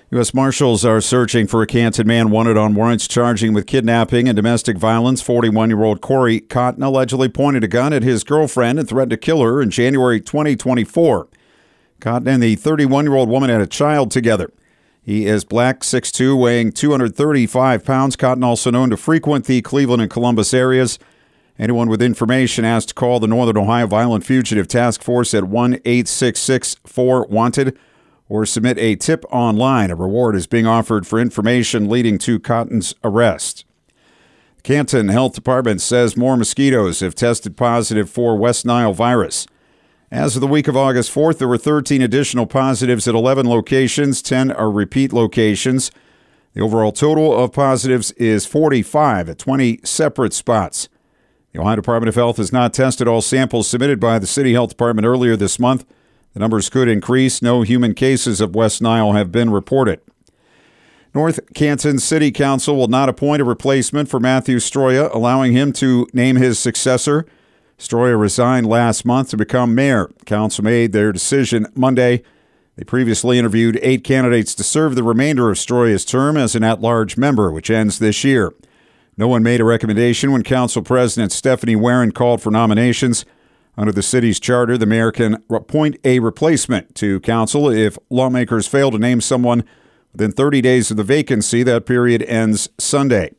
U.S. Marshals are searching for a Canton man wanted on warrants charging with kidnapping and domestic violence. 41-year-old Corey Cotton allegedly pointed a gun at his girlfriend and threatened to kill her in January 2024. Cotton and the 31-year-old woman had a child together. He is black, 6'2", weighing 235 pounds. Cotton also known to frequent the Cleveland and Columbus areas. Anyone with information asked to call the Northern Ohio Violent Fugitive Task Force at 1-866-4-WANTED or submit a tip online. A reward is being offered for information leading to Cotton's arrest. Canton Health Department says more mosquitoes have tested positive for West Nile virus. As of the week of August 4th, there were 13 additional positives at 11 locations. 10 are repeat locations. The overall total of positives is 45 at 20 separate spots. The Ohio Department of Health has not tested all samples submitted by the City Health Department earlier this month. The numbers could increase. No human cases of West Nile have been reported. North Canton City Council will not appoint a replacement for Matthew Stroya, allowing him to name his successor. Stroya resigned last month to become mayor. Council made their decision Monday. They previously interviewed 8 candidates to serve the remainder of Stroya's term as an at-large member, which ends this year. No one made a recommendation when Council President Stephanie Warren called for nominations. Under the city's charter, the mayor can appoint a replacement to council if lawmakers fail to name someone within 30 days of the vacancy. That period ends Sunday.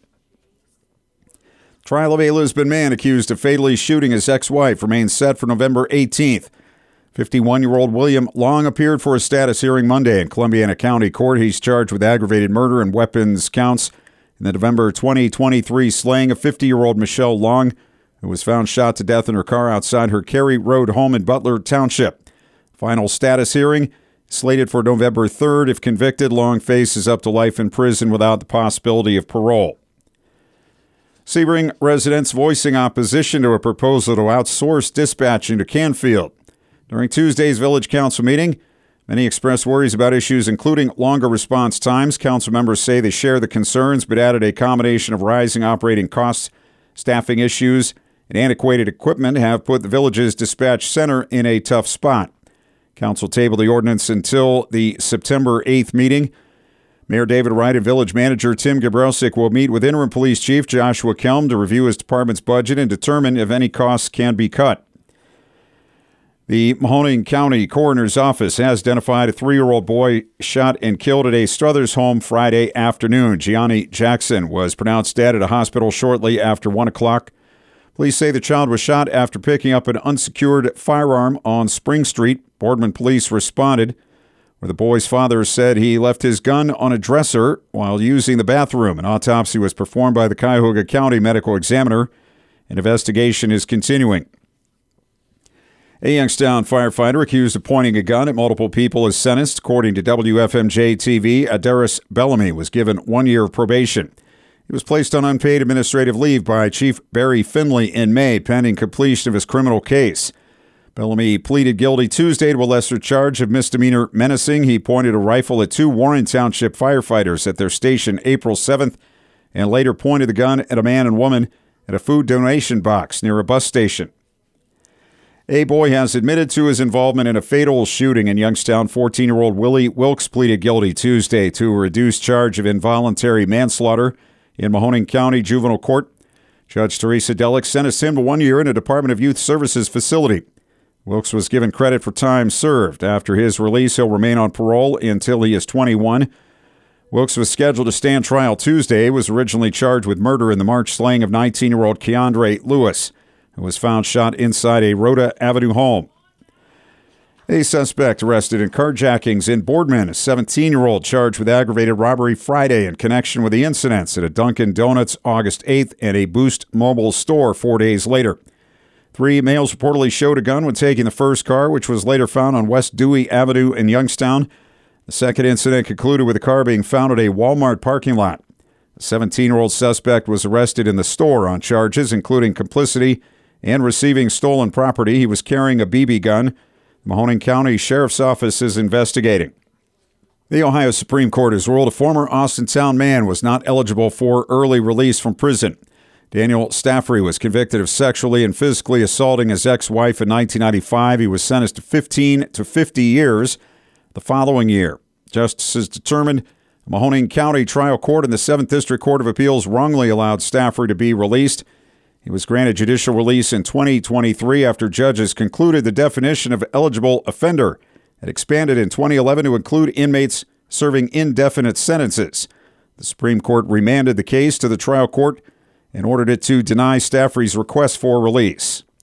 Trial of a Lisbon man accused of fatally shooting his ex-wife remains set for November 18th. 51-year-old William Long appeared for a status hearing Monday in Columbiana County Court. He's charged with aggravated murder and weapons counts in the November 2023 slaying of 50-year-old Michelle Long, who was found shot to death in her car outside her Cary Road home in Butler Township. Final status hearing slated for November 3rd. If convicted, Long faces up to life in prison without the possibility of parole. Sebring residents voicing opposition to a proposal to outsource dispatching to Canfield. During Tuesday's Village Council meeting, many expressed worries about issues including longer response times. Council members say they share the concerns, but added a combination of rising operating costs, staffing issues, and antiquated equipment have put the village's dispatch center in a tough spot. Council tabled the ordinance until the September 8th meeting. Mayor David Wright and Village Manager Tim Gabrelsic will meet with Interim Police Chief Joshua Kelm to review his department's budget and determine if any costs can be cut. The Mahoning County Coroner's Office has identified a 3-year-old boy shot and killed at a Struthers home Friday afternoon. Gianni Jackson was pronounced dead at a hospital shortly after 1 o'clock. Police say the child was shot after picking up an unsecured firearm on Spring Street. Boardman police responded, where the boy's father said he left his gun on a dresser while using the bathroom. An autopsy was performed by the Cuyahoga County Medical Examiner. An investigation is continuing. A Youngstown firefighter accused of pointing a gun at multiple people is sentenced. According to WFMJ-TV, Adaris Bellamy was given 1 year of probation. He was placed on unpaid administrative leave by Chief Barry Finley in May, pending completion of his criminal case. Bellamy pleaded guilty Tuesday to a lesser charge of misdemeanor menacing. He pointed a rifle at 2 Warren Township firefighters at their station April 7th and later pointed the gun at a man and woman at a food donation box near a bus station. A boy has admitted to his involvement in a fatal shooting in Youngstown. 14-year-old Willie Wilkes pleaded guilty Tuesday to a reduced charge of involuntary manslaughter in Mahoning County Juvenile Court. Judge Teresa Delick sentenced him to 1 year in a Department of Youth Services facility. Wilkes was given credit for time served. After his release, he'll remain on parole until he is 21. Wilkes was scheduled to stand trial Tuesday. He was originally charged with murder in the March slaying of 19-year-old Keandre Lewis, who was found shot inside a Rhoda Avenue home. A suspect arrested in carjackings in Boardman, a 17-year-old charged with aggravated robbery Friday in connection with the incidents at a Dunkin' Donuts August 8th and a Boost Mobile store 4 days later. 3 males reportedly showed a gun when taking the first car, which was later found on West Dewey Avenue in Youngstown. The second incident concluded with the car being found at a Walmart parking lot. The 17-year-old suspect was arrested in the store on charges including complicity and receiving stolen property. He was carrying a BB gun. The Mahoning County Sheriff's Office is investigating. The Ohio Supreme Court has ruled a former Austintown man was not eligible for early release from prison. Daniel Staffrey was convicted of sexually and physically assaulting his ex-wife in 1995. He was sentenced to 15 to 50 years the following year. Justices determined The Mahoning County Trial Court in the 7th District Court of Appeals wrongly allowed Stafford to be released. He was granted judicial release in 2023 after judges concluded the definition of eligible offender had expanded in 2011 to include inmates serving indefinite sentences. The Supreme Court remanded the case to the trial court and ordered it to deny Stafford's request for release.